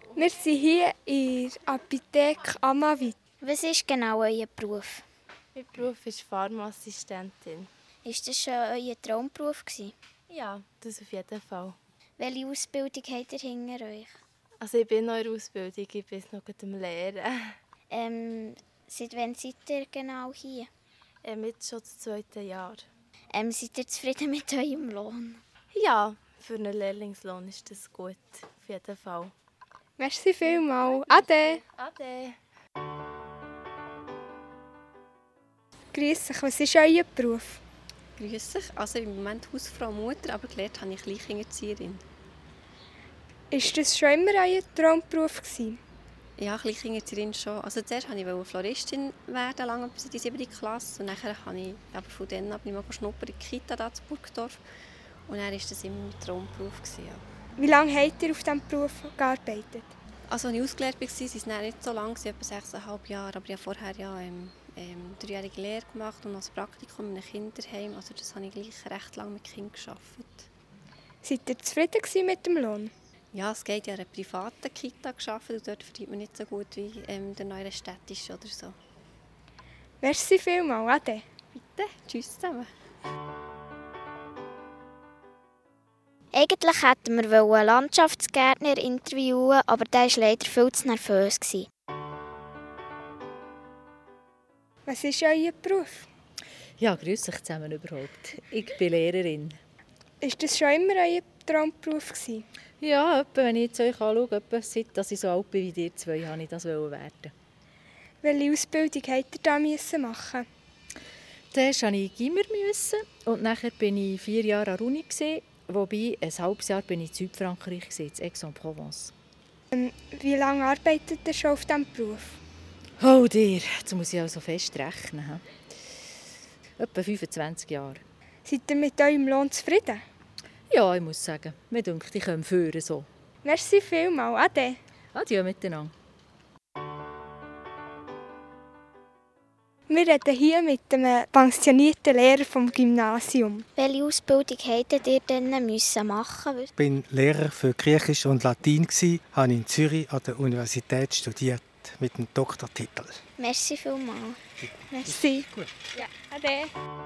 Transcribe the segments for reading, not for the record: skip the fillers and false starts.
Wir sind hier in der Apotheke Amavit. Was ist genau euer Beruf? Mein Beruf ist Pharmaassistentin. Ist das schon euer Traumberuf gewesen? Ja, das auf jeden Fall. Welche Ausbildung habt ihr hinter euch? Also ich bin noch in der Ausbildung, ich bin noch am Lehren. Seit wann seid ihr genau hier? Jetzt schon das 2. Jahr. Seid ihr zufrieden mit eurem Lohn? Ja, für einen Lehrlingslohn ist das gut, auf jeden Fall. Merci vielmals. Ade. Ade. Grüß euch, was ist euer Beruf? Grüß dich. Also im Moment Hausfrau und Mutter, aber gelernt habe ich Kleinkinderzieherin. Ist das schon immer euer Traumberuf gewesen? Ja, Kleinkinderzieherin schon. Also zuerst wollte ich Floristin werden, lange bis in die 7. Klasse. Und nachher habe ich aber von dann ab mal schnuppern in die Kita da zu Burgdorf. Und dann war das immer mein Traumberuf gewesen, ja. Wie lange habt ihr auf diesem Beruf gearbeitet? Also als ich ausgelernt war, waren es nicht so lange, etwa 6,5 Jahre. Aber ich habe vorher ja 3-jährige Lehre gemacht und als Praktikum in einem Kinderheim. Also das habe ich gleich recht lange mit Kindern gearbeitet. Seid ihr zufrieden mit dem Lohn? Ja, es geht ja in einer privaten Kita gearbeitet und dort verdient man nicht so gut wie in der neuen städtischen oder so. Merci vielmals. Ade. Bitte, tschüss zusammen. Eigentlich hätten wir einen Landschaftsgärtner interviewen, aber der war leider viel zu nervös. Was ist euer Beruf? Ja, grüß euch zusammen überhaupt. Ich bin Lehrerin. Ist das schon immer euer Traumberuf gewesen? Ja, etwa, wenn ich jetzt euch anschaue, etwa seit ich so alt bin wie ihr zwei, wollte ich das werden. Welche Ausbildung habt ihr da machen? Zuerst musste ich Gimmer und nachher war ich 4 Jahre an der Uni, wobei ein halbes Jahr bin ich in Südfrankreich, in Aix-en-Provence. Wie lange arbeitet ihr schon auf diesem Beruf? Oh dir, jetzt muss ich also fest rechnen. Etwa 25 Jahre. Seid ihr mit eurem Lohn zufrieden? Ja, ich muss sagen, mir denkt, ich komme führen so. Merci vielmals. Ade. Adieu miteinander. Wir reden hier mit einem pensionierten Lehrer vom Gymnasium. Welche Ausbildung hättet ihr denn machen? Ich war Lehrer für Griechisch und Latein, habe in Zürich an der Universität studiert mit dem Doktortitel. Merci vielmals. Merci. Gut. Ja, ade.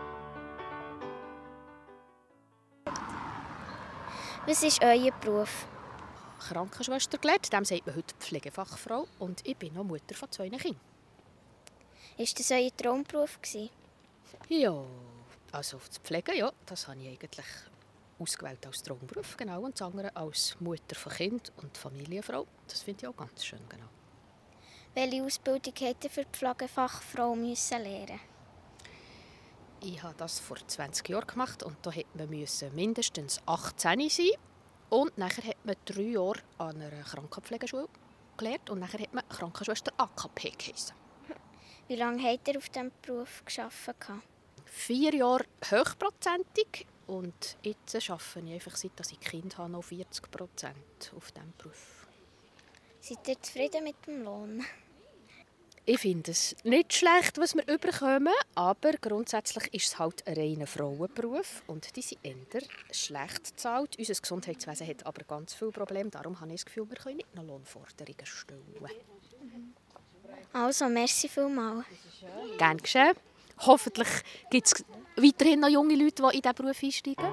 Was ist euer Beruf? Krankenschwester gelernt, dem sagt man heute Pflegefachfrau und ich bin noch Mutter von 2 Kindern. Ist das euer Traumberuf gewesen? Ja, also das Pflegen, ja, das habe ich eigentlich ausgewählt als Traumberuf, genau, und das andere als Mutter von Kind und Familienfrau. Das finde ich auch ganz schön, genau. Welche Ausbildung hättet ihr für die Pflegefachfrau lernen? Ich habe das vor 20 Jahren gemacht und da musste man mindestens 18 sein. Und nachher hat man 3 Jahre an einer Krankenpflegeschule gelernt und nachher hat man Krankenschwester AKP geheissen. Wie lange habt ihr auf diesem Beruf gearbeitet? 4 Jahre hochprozentig und jetzt arbeite ich einfach, seit ich Kind habe, noch 40% auf diesem Beruf. Seid ihr zufrieden mit dem Lohn? Ich finde es nicht schlecht, was wir überkommen, aber grundsätzlich ist es halt ein reiner Frauenberuf und die sind eher schlecht bezahlt. Unser Gesundheitswesen hat aber ganz viele Probleme, darum habe ich das Gefühl, wir können nicht noch Lohnforderungen stellen. Also, merci vielmals. Gern geschehen. Hoffentlich gibt es weiterhin noch junge Leute, die in diesen Beruf einsteigen.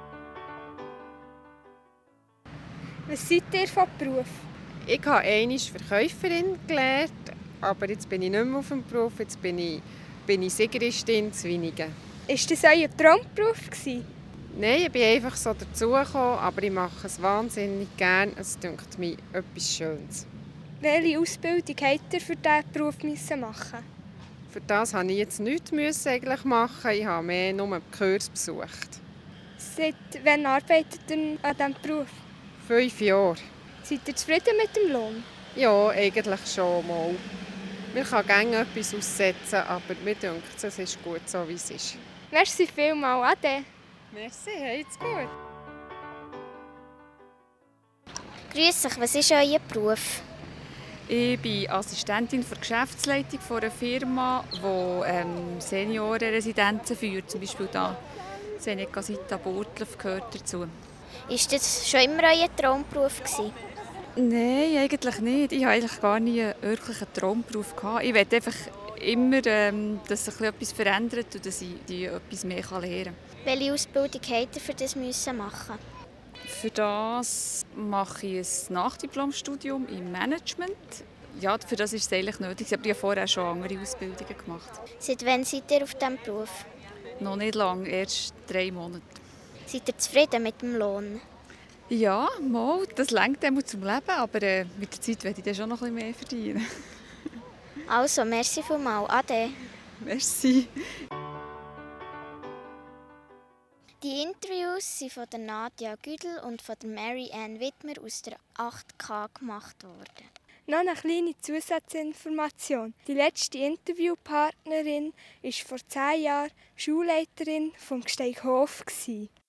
Was seid ihr von Beruf? Ich habe einmal Verkäuferin gelernt, aber jetzt bin ich nicht mehr auf dem Beruf, jetzt bin ich Sigristin in Zwinigen. Ist das euer Traumberuf gewesen? Nein, ich bin einfach so dazugekommen, aber ich mache es wahnsinnig gerne. Es dünkt mir etwas Schönes. Welche Ausbildung habt ihr für diesen Beruf machen? Für das musste ich jetzt nichts eigentlich machen. Ich habe mehr nur einen Kurs besucht. Seit wann arbeitet ihr an diesem Beruf? 5 Jahre. Seid ihr zufrieden mit dem Lohn? Ja, eigentlich schon mal. Man kann gerne etwas aussetzen, aber mir denkt, es ist gut so, wie es ist. Merci vielmals. Ade. Merci, habt's gut. Grüß euch, was ist euer Beruf? Ich bin Assistentin für die Geschäftsleitung einer Firma, die Seniorenresidenzen führt. Zum Beispiel da Seneca Sita Burtlev gehört dazu. Ist das schon immer euer Traumberuf gewesen? Nein, eigentlich nicht. Ich hatte eigentlich gar nie wirklich einen Traumberuf gehabt. Ich wollte einfach immer, dass sich etwas verändert und dass ich etwas mehr lernen kann. Welche Ausbildung hätte ihr für das machen? Für das mache ich ein Nachdiplomstudium im Management. Ja, für das ist es eigentlich nötig. Ich habe vorher schon andere Ausbildungen gemacht. Seit wann seid ihr auf diesem Beruf? Noch nicht lange, erst 3 Monate. Seid ihr zufrieden mit dem Lohn? Ja, mal, das reicht zum Leben, aber mit der Zeit werde ich dann schon noch ein bisschen mehr verdienen. Also, merci vielmals. Ade. Merci. Die Interviews sind von der Nadia Güdel und von der Mary Ann Wittmer aus der 8K gemacht worden. Noch eine kleine Zusatzinformation. Die letzte Interviewpartnerin war vor 10 Jahren Schulleiterin vom Gsteighof.